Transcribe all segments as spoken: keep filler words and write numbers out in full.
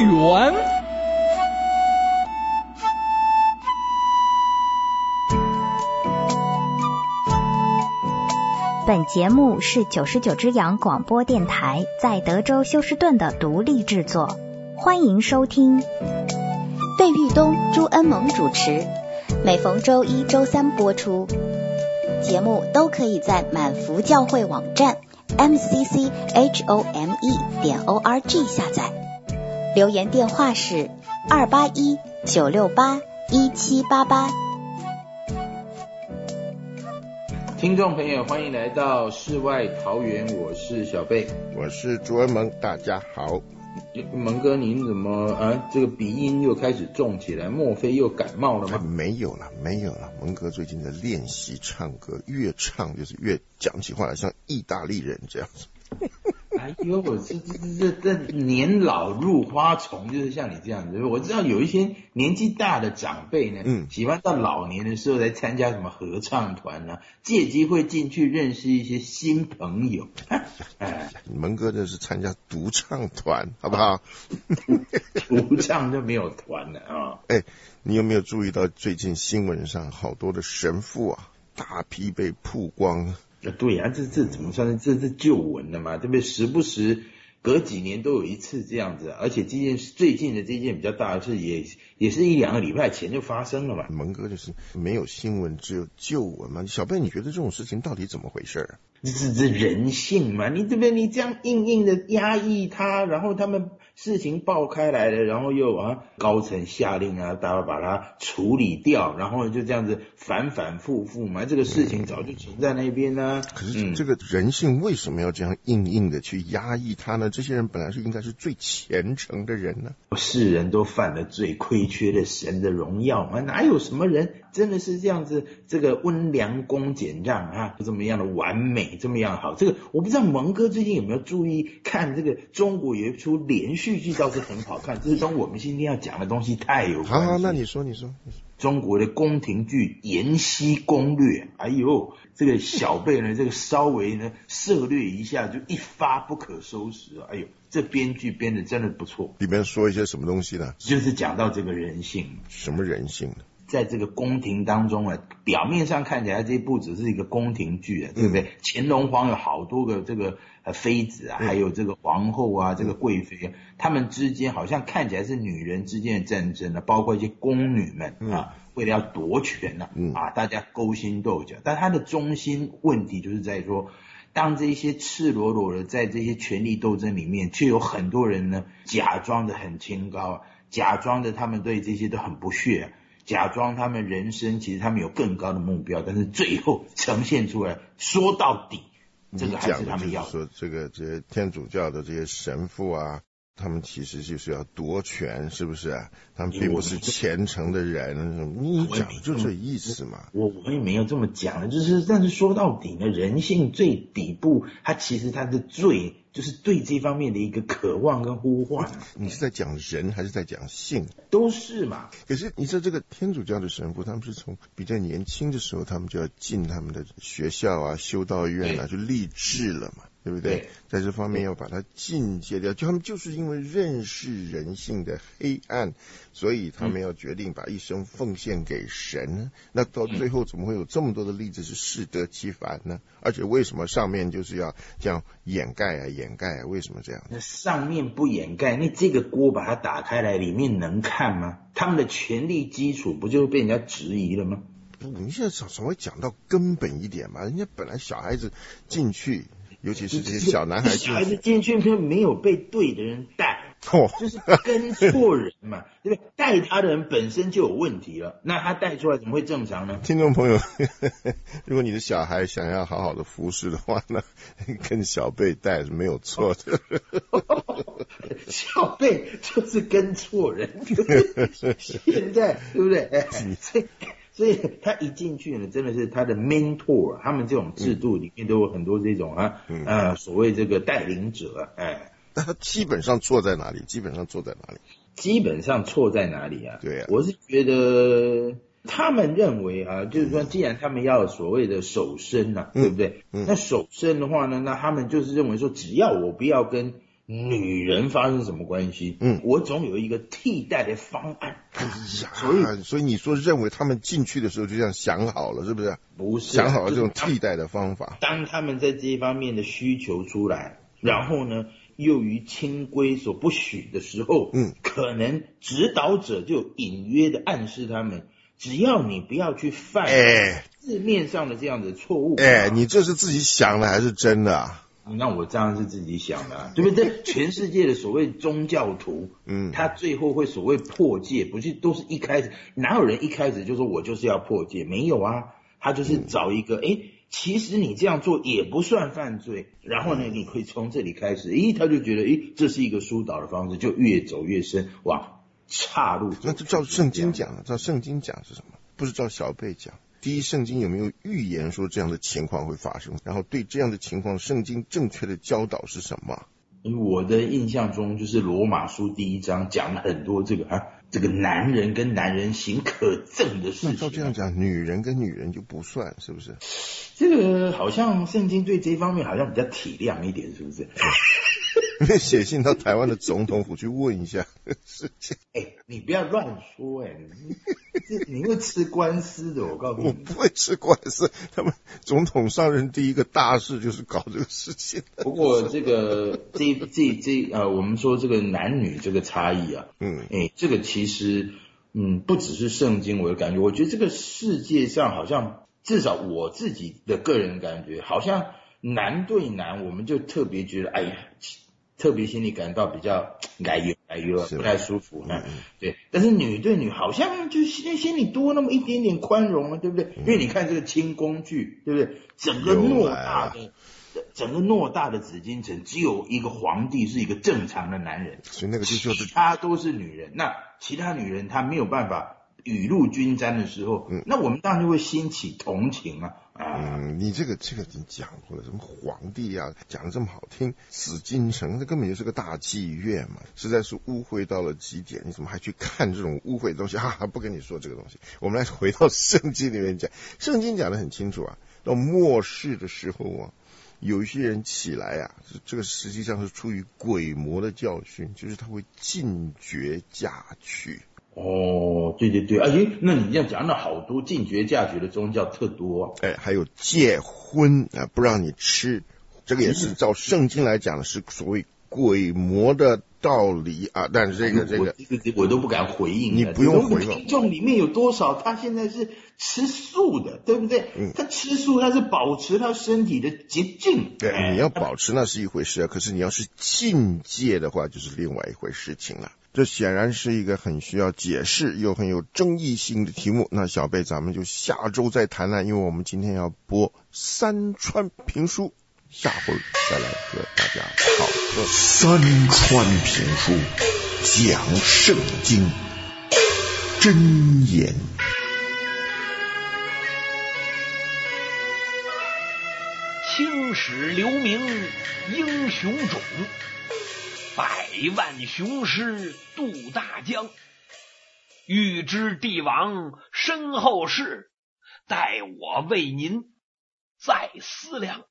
园。 本节目是九十九只羊广播电台在德州休斯顿的独立制作，欢迎收听。费玉东、朱恩萌主持，每逢周一、周三播出。节目都可以在满福教会网站 m c c h o m e 点 o r g 下载。留言电话是二八一九六八一七八八。 听众朋友，欢迎来到世外桃源，我是小贝， 我是朱恩萌，大家好。 蒙哥，您怎么啊？这个鼻音又开始重起来，莫非又感冒了吗？ 没有了，没有了。蒙哥最近在练习唱歌，越唱就是越讲起话来像意大利人这样子。 哎呦，我这这这这年老入花丛，就是像你这样子。我知道有一些年纪大的长辈呢，嗯，喜欢到老年的时候来参加什么合唱团啊，借机会进去认识一些新朋友。 哎，蒙哥这是参加独唱团，好不好？ 独唱就没有团了啊。 哎，你有没有注意到最近新闻上好多的神父啊，大批被曝光？ 对呀、啊，这这怎么算是这是旧闻了嘛？对不对？时不时隔几年都有一次这样子，而且这件最近的这件比较大的事也也是一两个礼拜前就发生了嘛。 蒙哥就是没有新闻，只有旧闻嘛。小贝，你觉得这种事情到底怎么回事啊？ 这是这人性嘛？你对不对？你这样硬硬的压抑他，然后他们事情爆开来了，然后又啊高层下令啊，大家把它处理掉，然后就这样子反反复复嘛。这个事情早就存在那边呢、啊。 可是这个人性为什么要这样硬硬的去压抑他呢？这些人本来是应该是最虔诚的人呢。 世人都犯了罪，亏缺了神的荣耀嘛，哪有什么人真的是这样子？这个温良恭俭让啊，这么样的完美，这么样好。这个我不知道蒙哥最近有没有注意看这个中国有一出连续剧，倒是很好看，这是跟我们今天要讲的东西太有关系。 好好，那你说，你说，你说。 中国的宫廷剧《延禧攻略》，哎呦，这个小贝呢，这个稍微呢涉略一下就一发不可收拾，哎呦，这编剧编的真的不错。 里面说一些什么东西呢？ 就是讲到这个人性。 什么人性呢？ 在这个宫廷当中啊，表面上看起来这部只是一个宫廷剧啊，对不对？嗯、乾隆皇有好多个这个呃妃子啊，嗯、还有这个皇后啊，这个贵妃啊，他们之间好像看起来是女人之间的战争啊，包括一些宫女们啊，嗯、为了要夺权呢、啊，嗯、啊，大家勾心斗角。但它的中心问题就是在说，当这些赤裸裸的在这些权力斗争里面，却有很多人呢假装的很清高，假装的他们对这些都很不屑。假装他们人生其实他们有更高的目标，但是最后呈现出来，说到底，这个还是他们要的。 你讲的就是说，这个这些天主教的这些神父啊，他们其实就是要夺权，是不是啊？他们并不是虔诚的人。你讲的就这意思嘛？ 我我也没有这么讲的，就是但是说到底呢，人性最底部，它其实它的罪。就是对这方面的一个渴望跟呼唤。 你是在讲人还是在讲性？ 都是嘛。 可是你知道这个天主教的神父，他们是从比较年轻的时候，他们就要进他们的学校啊、修道院啊，就立志了嘛，对不对？对，在这方面要把它进阶掉，就他们就是因为认识人性的黑暗，所以他们要决定把一生奉献给神。那到最后怎么会有这么多的例子是适得其反呢？而且为什么上面就是要这样掩盖啊掩盖啊？为什么这样？ 那上面不掩盖，那这个锅把它打开来，里面能看吗？他们的权力基础不就被人家质疑了吗？ 不，你现在稍稍微讲到根本一点嘛。人家本来小孩子进去，尤其是这些小男孩进去， 小孩子进去没有被对的人带。哦，就是跟错人嘛，对不对？带他的人本身就有问题了，那他带出来怎么会正常呢？ 听众朋友，呵呵，如果你的小孩想要好好的服侍的话呢，跟小贝带是没有错的。 小贝就是跟错人，现在对不对？哎，所以所以他一进去呢，真的是他的 mentor， 他们这种制度里面都有很多这种啊，嗯、呃，所谓这个带领者，哎。 那他基本上错在哪里？基本上错在哪里？ 基本上错在哪里啊？ 对啊， 我是觉得他们认为啊，就是说，既然他们要有所谓的守身呐、啊，嗯、对不对？嗯、那守身的话呢，那他们就是认为说，只要我不要跟女人发生什么关系， 嗯， 我总有一个替代的方案。 哎呀， 所以所以你说认为他们进去的时候就这样想好了，是不是？ 不是想好了这种替代的方法。 当他们在这一方面的需求出来，然后呢，又于清规所不许的时候， 嗯， 可能指导者就隐约的暗示他们，只要你不要去犯哎字面上的这样的错误， 哎，你这是自己想的还是真的啊？ 那我这样是自己想的、啊，对不对？全世界的所谓宗教徒， 嗯， 他最后会所谓破戒，不是都是一开始，哪有人一开始就说我就是要破戒？没有啊，他就是找一个，哎、嗯，其实你这样做也不算犯罪，然后呢，你可以从这里开始，诶，他就觉得，诶，这是一个疏导的方式，就越走越深，往岔路走。 那就照圣经讲，照圣经讲是什么？不是照小贝讲。第一，圣经有没有预言说这样的情况会发生？然后对这样的情况，圣经正确的教导是什么？ 我的印象中，就是罗马书第一章讲了很多这个啊，这个男人跟男人行可憎的事情。 那照这样讲，女人跟女人就不算，是不是？ 这个好像圣经对这一方面好像比较体谅一点，是不是？ 因为写信到台湾的总统府去问一下事情。 哎，你不要乱说，哎，你你会吃官司的，我告诉你。 我不会吃官司，他们总统上任第一个大事就是搞这个事情。 不过这个这这这呃，我们说这个男女这个差异啊， 嗯， 哎，这个其实嗯不只是圣经我的感觉，我觉得这个世界上好像至少我自己的个人感觉，好像男对男，我们就特别觉得哎呀。特别心里感到比较哎呦哎呦不太舒服，嗯，对。但是女对女好像就心心里多那么一点点宽容了，对不对？嗯、因为你看这个清宫剧，对不对？整个偌大的整个偌大的紫禁城，只有一个皇帝是一个正常的男人， 所以那个就就是其他都是女人。那其他女人她没有办法雨露均沾的时候，嗯、那我们当然就会兴起同情啊。 嗯，你这个这个你讲过了，什么皇帝啊，讲的这么好听，紫禁城这根本就是个大妓院嘛，实在是污秽到了极点，你怎么还去看这种污秽的东西？哈哈，不跟你说这个东西。我们来回到圣经里面讲，圣经讲得很清楚啊，到末世的时候啊，有一些人起来啊，这个实际上是出于鬼魔的教训，就是他会禁绝嫁娶。 哦，对对对，哎，那你这样讲了好多禁绝嫁娶的宗教特多、啊， 哎，还有戒荤啊，不让你吃，这个也是照圣经来讲的，是所谓鬼魔的道理啊。但是这个这个， 这个我都不敢回应， 你不用回应。 听众里面有多少他现在是吃素的，对不对？嗯，他吃素，他是保持他身体的洁净。 对， 哎、 你要保持那是一回事啊，可是你要是禁戒的话，就是另外一回事情了。这显然是一个很需要解释又很有争议性的题目。那小贝，咱们就下周再谈了，因为我们今天要播三川评书，下回再来和大家讨论。 三川评书讲圣经真言。 青史留名英雄冢，百万雄师渡大江。欲知帝王身后事，待我为您再思量。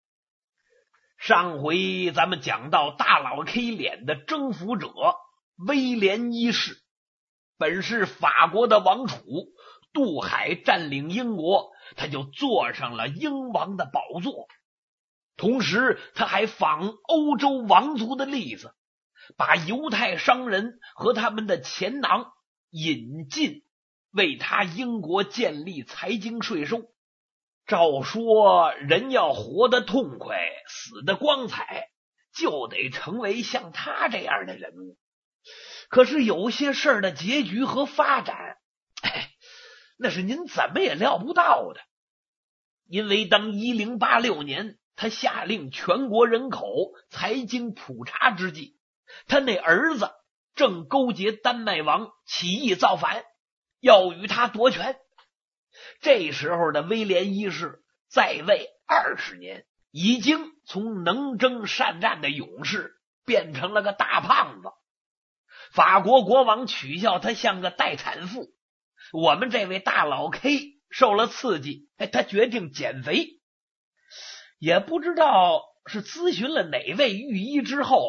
上回咱们讲到大老 K 脸的征服者威廉一世，本是法国的王储，渡海占领英国，他就坐上了英王的宝座。同时他还仿欧洲王族的例子，把犹太商人和他们的钱囊引进，为他英国建立财经税收。照说人要活得痛快，死得光彩，就得成为像他这样的人物。可是有些事儿的结局和发展，哎，那是您怎么也料不到的。因为当一零八六年他下令全国人口财经普查之际，他那儿子正勾结丹麦王起义造反，要与他夺权。这时候的威廉一世在位二十年，已经从能征善战的勇士变成了个大胖子。法国国王取笑他像个待产妇，我们这位大老 K 受了刺激，哎，他决定减肥。也不知道是咨询了哪位御医之后，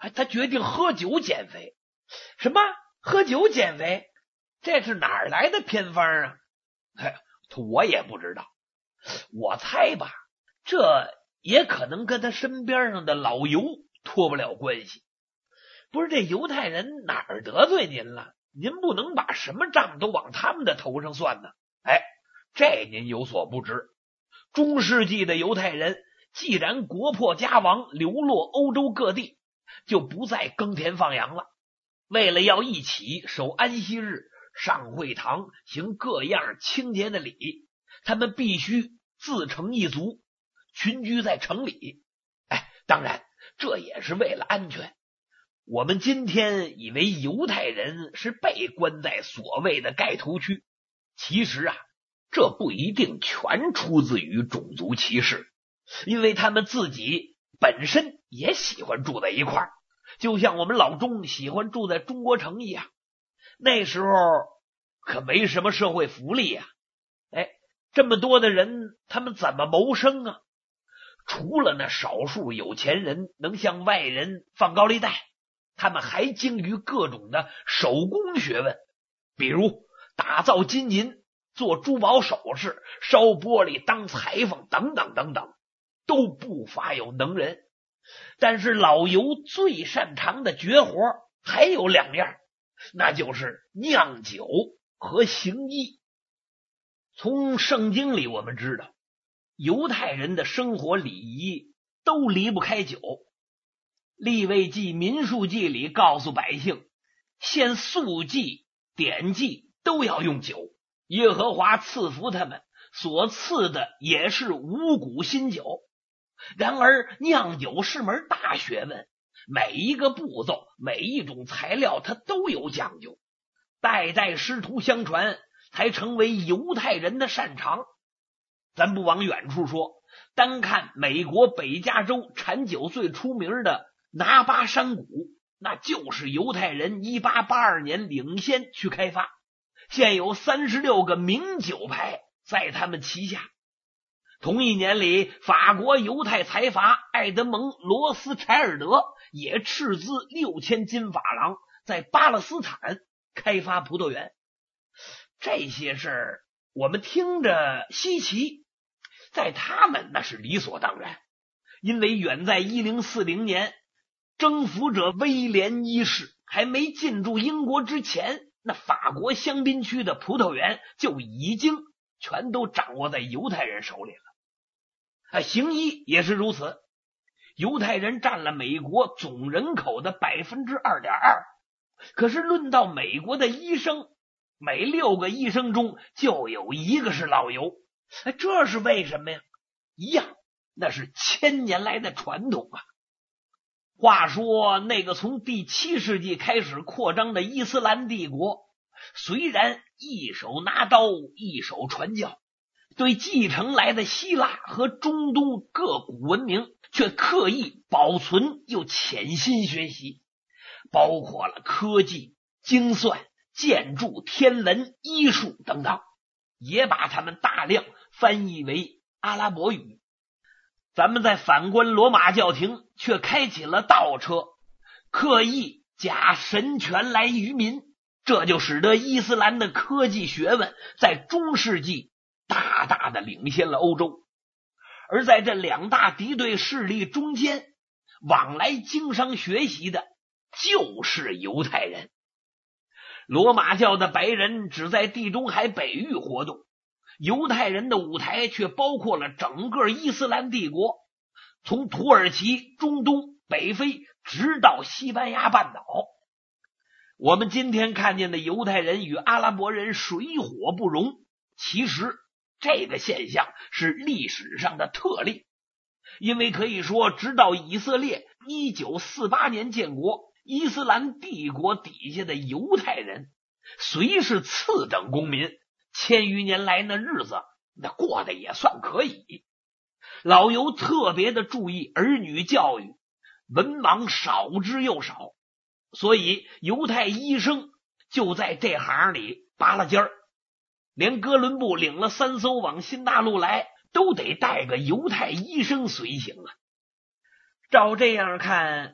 他决定喝酒减肥。什么？喝酒减肥？这是哪儿来的偏方啊？哎，我也不知道。我猜吧，这也可能跟他身边上的老犹脱不了关系。不是，这犹太人哪儿得罪您了？您不能把什么账都往他们的头上算呢。哎，这您有所不知，中世纪的犹太人既然国破家亡，流落欧洲各地，就不再耕田放羊了。为了要一起守安息日，上会堂，行各样清洁的礼，他们必须自成一族，群居在城里。哎，当然这也是为了安全。我们今天以为犹太人是被关在所谓的盖头区，其实啊，这不一定全出自于种族歧视，因为他们自己本身也喜欢住在一块儿，就像我们老中喜欢住在中国城一样。那时候可没什么社会福利啊，哎，这么多的人，他们怎么谋生啊？除了那少数有钱人能向外人放高利贷，他们还精于各种的手工学问，比如打造金银、做珠宝首饰、烧玻璃、当裁缝等等等等，都不乏有能人。但是老犹最擅长的绝活还有两样，那就是酿酒和行医。从圣经里我们知道，犹太人的生活礼仪都离不开酒。利未记、民数记里告诉百姓，献素祭、典祭都要用酒。耶和华赐福他们，所赐的也是五谷新酒。然而酿酒是门大学问，每一个步骤，每一种材料它都有讲究，代代师徒相传，才成为犹太人的擅长。咱不往远处说，单看美国北加州产酒最出名的拿巴山谷，那就是犹太人一八八二年领先去开发，现有三十六个名酒牌在他们旗下。同一年里，法国犹太财阀爱德蒙·罗斯柴尔德也斥资六千金法郎在巴勒斯坦开发葡萄园。这些事儿我们听着稀奇，在他们那是理所当然，因为远在一零四零年，征服者威廉一世还没进驻英国之前，那法国香槟区的葡萄园就已经全都掌握在犹太人手里了。啊，行医也是如此，犹太人占了美国总人口的 百分之二点二， 可是论到美国的医生，每六个医生中就有一个是老犹。这是为什么呀？一样，那是千年来的传统啊。话说那个从第七世纪开始扩张的伊斯兰帝国，虽然一手拿刀一手传教，对继承来的希腊和中东各古文明却刻意保存又潜心学习，包括了科技、精算、建筑、天文、医术等等，也把它们大量翻译为阿拉伯语。咱们再反观罗马教廷，却开启了倒车，刻意假神权来于民，这就使得伊斯兰的科技学问在中世纪大大的领先了欧洲。而在这两大敌对势力中间，往来经商学习的就是犹太人。罗马教的白人只在地中海北域活动，犹太人的舞台却包括了整个伊斯兰帝国，从土耳其、中东、北非直到西班牙半岛。我们今天看见的犹太人与阿拉伯人水火不容，其实这个现象是历史上的特例，因为可以说直到以色列一九四八年建国，伊斯兰帝国底下的犹太人虽是次等公民，千余年来那日子那过得也算可以。老犹特别的注意儿女教育，文盲少之又少，所以犹太医生就在这行里拔了尖儿，连哥伦布领了三艘往新大陆来，都得带个犹太医生随行啊。照这样看，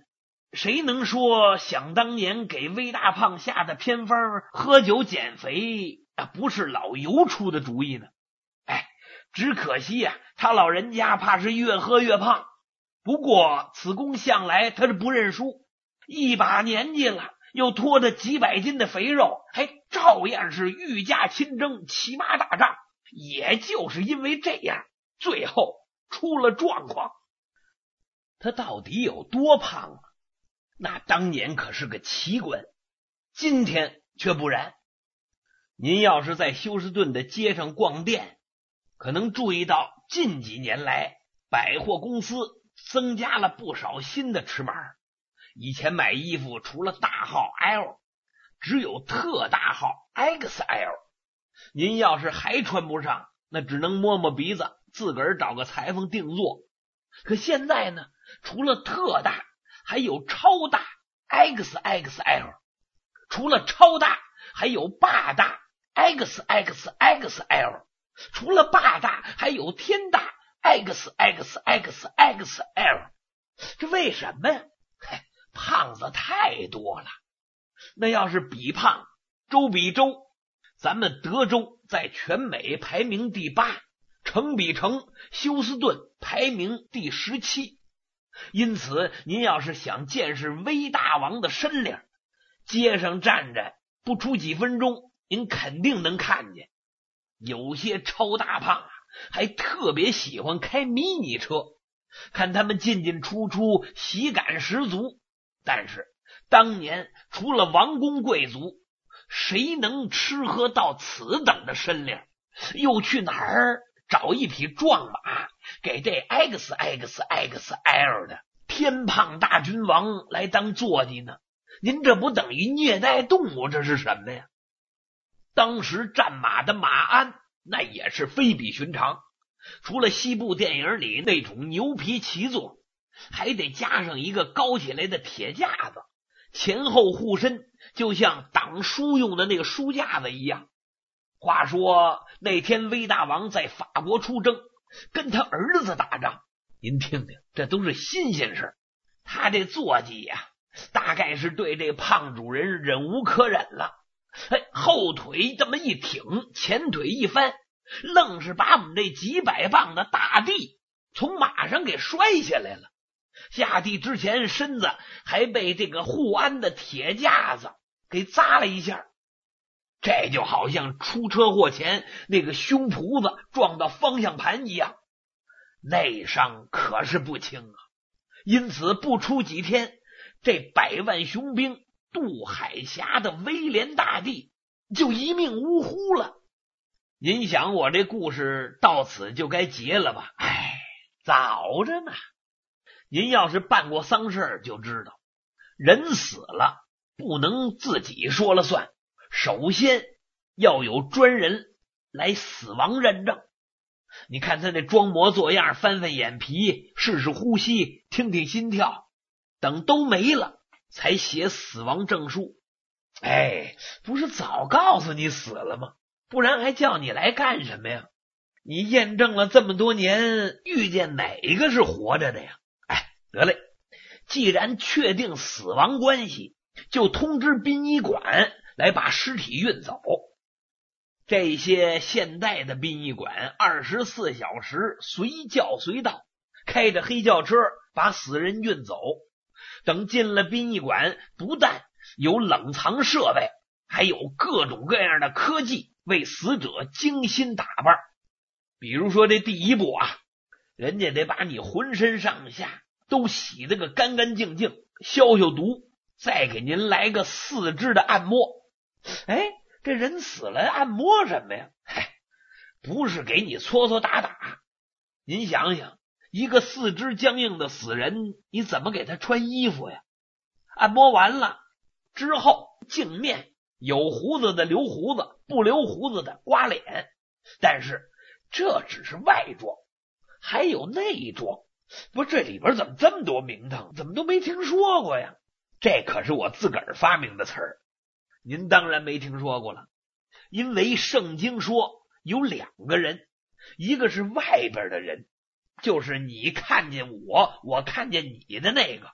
谁能说想当年给魏大胖下的偏方喝酒减肥啊，不是老尤出的主意呢？哎，只可惜呀、啊，他老人家怕是越喝越胖。不过此公向来他是不认输，一把年纪了，又拖着几百斤的肥肉，还照样是御驾亲征，骑马打仗。也就是因为这样，最后出了状况。他到底有多胖啊？那当年可是个奇观，今天却不然。您要是在休斯顿的街上逛店，可能注意到近几年来百货公司增加了不少新的尺码。以前买衣服除了大号 L， 只有特大号 X L。 您要是还穿不上，那只能摸摸鼻子，自个儿找个裁缝定做。可现在呢，除了特大，还有超大 X X L， 除了超大，还有霸大 X X X L， 除了霸大，还有天大 X X X X L。 这为什么呀？嘿，胖子太多了。那要是比胖，州比州，咱们德州在全美排名第八，城比城，休斯顿排名第十七。因此您要是想见识威大王的身量，街上站着不出几分钟，您肯定能看见。有些超大胖啊，还特别喜欢开迷你车，看他们进进出出，喜感十足。但是当年除了王公贵族，谁能吃喝到此等的身量？又去哪儿找一匹壮马给这 X X X L 的天胖大君王来当坐骑呢？您这不等于虐待动物，这是什么呀？当时战马的马鞍那也是非比寻常，除了西部电影里那种牛皮骑坐，还得加上一个高起来的铁架子，前后护身，就像挡书用的那个书架子一样。话说那天威大王在法国出征，跟他儿子打仗，您听听，这都是新鲜事。他这坐骑呀，大概是对这胖主人忍无可忍了，哎，后腿这么一挺，前腿一翻，愣是把我们这几百磅的大地从马上给摔下来了。下地之前，身子还被这个护鞍的铁架子给扎了一下，这就好像出车祸前那个胸脯子撞到方向盘一样，内伤可是不轻啊。因此不出几天，这百万雄兵渡海峡的威廉大帝就一命呜呼了。您想我这故事到此就该结了吧？哎，早着呢。您要是办过丧事就知道，人死了不能自己说了算，首先要有专人来死亡认证。你看他那装模作样，翻翻眼皮，试试呼吸，听听心跳，等都没了才写死亡证书。哎，不是早告诉你死了吗？不然还叫你来干什么呀？你验证了这么多年，遇见哪个是活着的呀？哎，得嘞，既然确定死亡关系，就通知殡仪馆来把尸体运走。这些现代的殡仪馆二十四小时随叫随到，开着黑轿车把死人运走。等进了殡仪馆，不但有冷藏设备，还有各种各样的科技为死者精心打扮。比如说这第一步啊，人家得把你浑身上下都洗得个干干净净，消消毒，再给您来个四肢的按摩。哎，这人死了按摩什么呀？嗨，不是给你搓搓打打。您想想，一个四肢僵硬的死人，你怎么给他穿衣服呀？按摩完了之后，镜面，有胡子的留胡子，不留胡子的刮脸。但是这只是外装，还有内装。不是，这里边怎么这么多名堂，怎么都没听说过呀？这可是我自个儿发明的词儿，您当然没听说过了。因为圣经说有两个人，一个是外边的人，就是你看见我，我看见你的那个；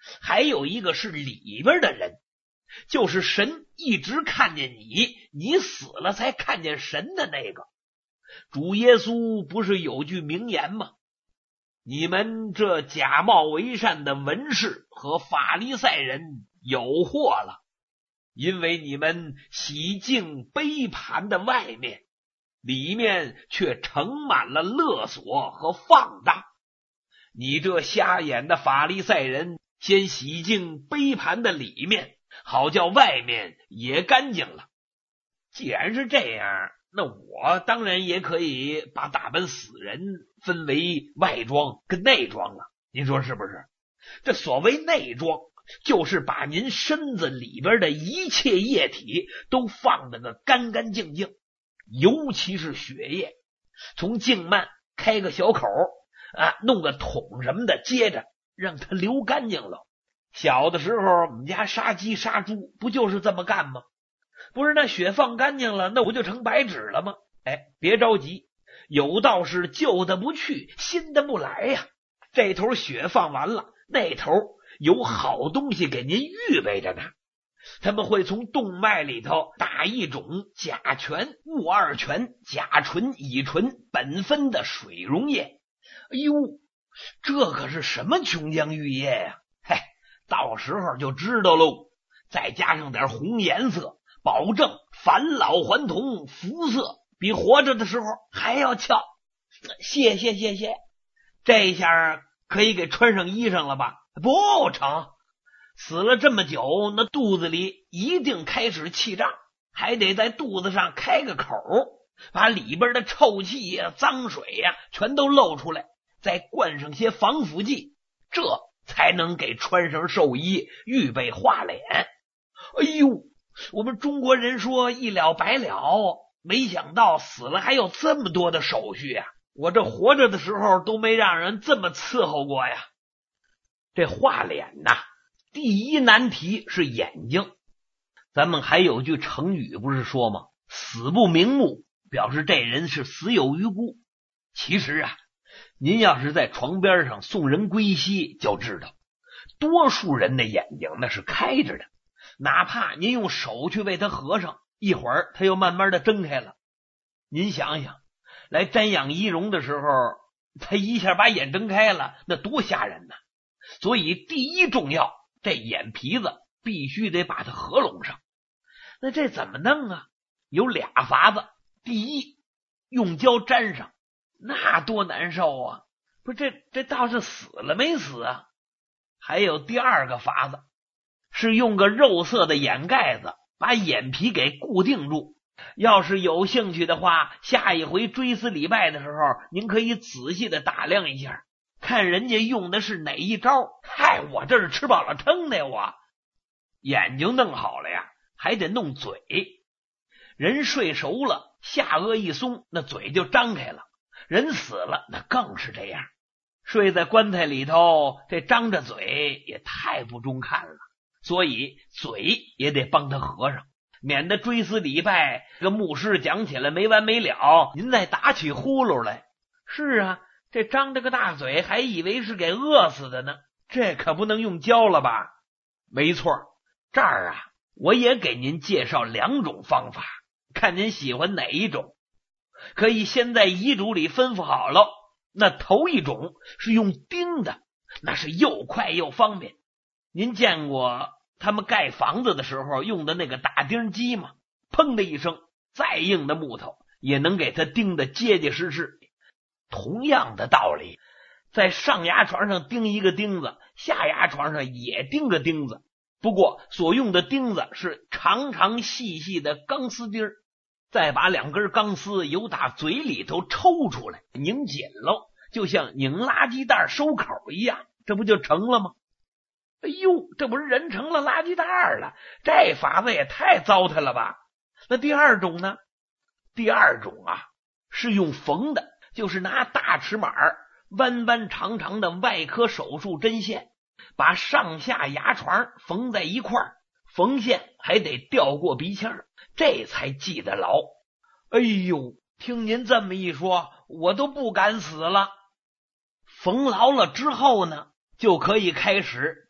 还有一个是里边的人，就是神一直看见你，你死了才看见神的那个。主耶稣不是有句名言吗？你们这假冒为善的文士和法利赛人有祸了，因为你们洗净杯盘的外面，里面却盛满了勒索和放荡。你这瞎眼的法利赛人，先洗净杯盘的里面，好叫外面也干净了。既然是这样，那我当然也可以把打扮死人分为外装跟内装了，您说是不是？这所谓内装，就是把您身子里边的一切液体都放得个干干净净，尤其是血液，从静脉开个小口啊，弄个桶什么的接着让它流干净了。小的时候我们家杀鸡杀猪不就是这么干吗？不是那血放干净了，那我就成白纸了吗？哎，别着急，有道是旧的不去，新的不来呀。这头血放完了，那头有好东西给您预备着呢。他们会从动脉里头打一种甲醛、戊二醛、甲醇、乙醇苯酚的水溶液。哎呦，这可是什么琼浆玉液呀？嘿，到时候就知道喽。再加上点红颜色，保证返老还童，肤色比活着的时候还要俏。谢谢谢谢，这下可以给穿上衣裳了吧？不成，死了这么久，那肚子里一定开始气胀，还得在肚子上开个口，把里边的臭气呀、脏水呀全都漏出来，再灌上些防腐剂，这才能给穿上寿衣，预备化脸。哎呦，我们中国人说一了百了，没想到死了还有这么多的手续啊！我这活着的时候都没让人这么伺候过呀。这化脸呐，第一难题是眼睛。咱们还有句成语不是说吗？死不瞑目，表示这人是死有余辜。其实啊，您要是在床边上送人归西就知道，多数人的眼睛那是开着的，哪怕您用手去为他合上，一会儿他又慢慢的睁开了。您想想，来瞻仰仪容的时候，他一下把眼睁开了，那多吓人呢！所以第一重要，这眼皮子必须得把它合拢上。那这怎么弄啊？有俩法子。第一，用胶粘上，那多难受啊！不是这这倒是死了没死啊？还有第二个法子，是用个肉色的眼盖子把眼皮给固定住。要是有兴趣的话，下一回追思礼拜的时候，您可以仔细的打量一下，看人家用的是哪一招。嗨，我这是吃饱了撑的，我眼睛弄好了呀，还得弄嘴。人睡熟了，下颚一松，那嘴就张开了。人死了，那更是这样。睡在棺材里头，这张着嘴也太不中看了，所以嘴也得帮他合上，免得追思礼拜这个牧师讲起来没完没了，您再打起呼噜来。是啊，这张着个大嘴还以为是给饿死的呢，这可不能用胶了吧？没错，这儿啊我也给您介绍两种方法，看您喜欢哪一种。可以先在遗嘱里吩咐好了。那头一种是用钉的，那是又快又方便。您见过他们盖房子的时候用的那个打钉机吗？砰的一声，再硬的木头也能给它钉得结结实实。同样的道理，在上牙床上钉一个钉子，下牙床上也钉个钉子，不过所用的钉子是长长细细的钢丝钉，再把两根钢丝由打嘴里头抽出来，拧紧喽，就像拧垃圾袋收口一样，这不就成了吗？哎呦，这不是人成了垃圾袋了，这法子也太糟蹋了吧。那第二种呢？第二种啊是用缝的，就是拿大尺码弯弯长长的外科手术针线，把上下牙床缝在一块儿，缝线还得调过鼻腔，这才系得牢。哎呦，听您这么一说，我都不敢死了。缝牢了之后呢，就可以开始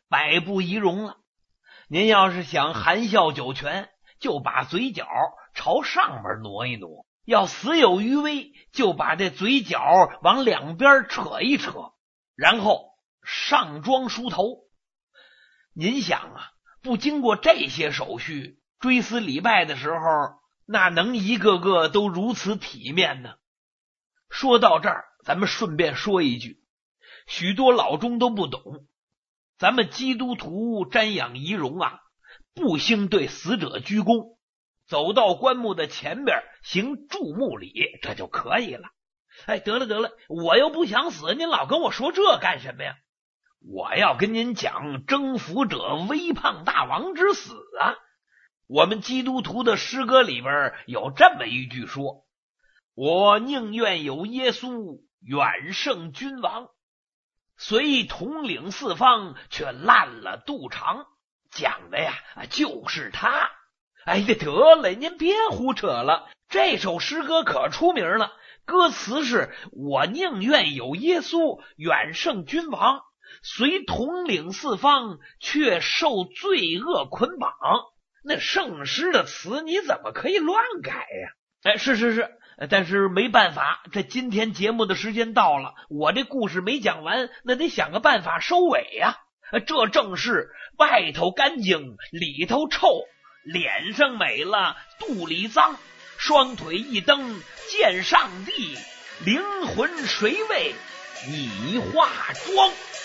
百步仪容了。您要是想含笑九泉，就把嘴角朝上面挪一挪，要死有余威，就把这嘴角往两边扯一扯，然后上妆梳头。您想啊，不经过这些手续，追思礼拜的时候，那能一个个都如此体面呢？说到这儿，咱们顺便说一句，许多老中都不懂，咱们基督徒瞻仰仪容啊，不兴对死者鞠躬，走到棺木的前边行注目礼，这就可以了。哎，得了得了，我又不想死，您老跟我说这干什么呀？我要跟您讲征服者微胖大王之死啊！我们基督徒的诗歌里边有这么一句说：我宁愿有耶稣远胜君王，虽统领四方，却烂了肚肠。讲的呀就是他。哎呀，得了，您别胡扯了，这首诗歌可出名了，歌词是我宁愿有耶稣远胜君王，虽统领四方，却受罪恶捆绑。那圣诗的词你怎么可以乱改呀？哎，是是是，但是没办法，这今天节目的时间到了，我这故事没讲完，那得想个办法收尾呀。这正是外头干净里头臭，脸上美了肚里脏，双腿一蹬见上帝，灵魂谁为你化妆。